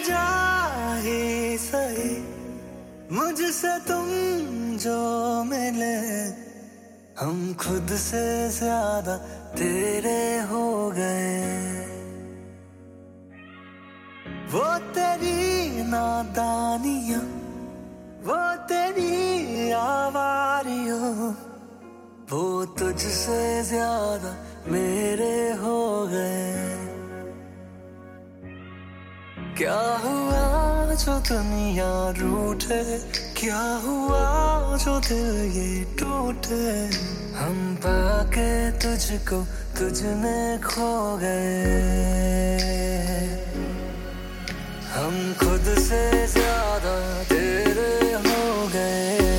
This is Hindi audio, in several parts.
जाए सही मुझसे तुम जो मिले, हम खुद से ज्यादा तेरे हो गए। वो तेरी नादानियां, वो तेरी आवारियों, वो तुझसे ज्यादा मेरे हो गए। क्या हुआ जो दुनिया रूठे, क्या हुआ जो दिल ये टूटे, हम पाके तुझको तुझ में खो गए। हम खुद से ज्यादा तेरे हो गए।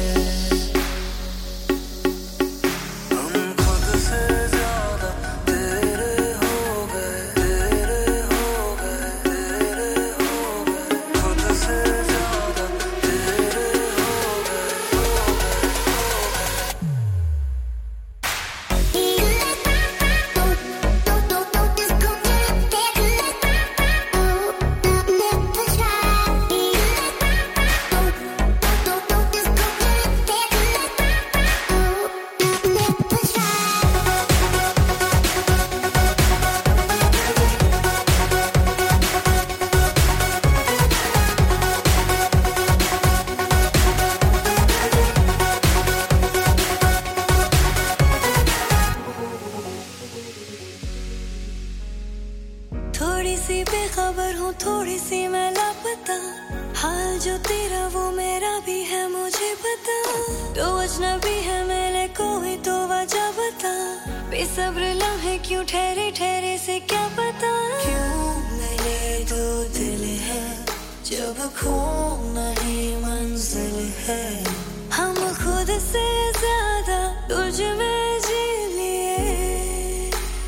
थोड़ी सी बेखबर हूँ, थोड़ी सी मैं लापता, हाल जो तेरा वो मेरा भी है मुझे पता। तो अजनबी है मेरे कोई तो वजह बता, बेसब्र लम्हे क्यों ठहरे ठहरे से क्या पता। क्यों मेरे दो दिल है जब खो नहीं मंजिल है, हम खुद से ज्यादा तुझ में जी लिए,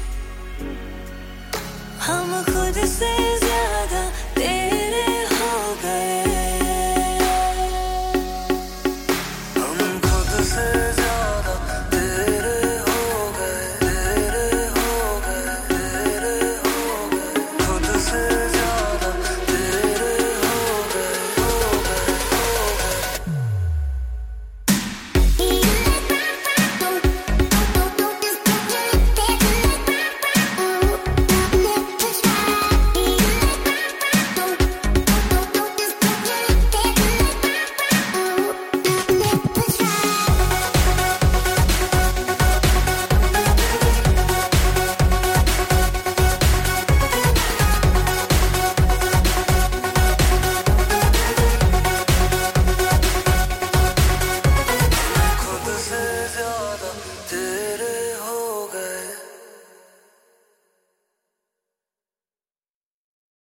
हम खुद से ज्यादा तेरे हो गए। हम खुद से ज्यादा तेरे हो गए, तेरे हो गए, तेरे हो गए, खुद से ज्यादा तेरे हो गए, हो गए, हो गए। खुद से ज्यादा तेरे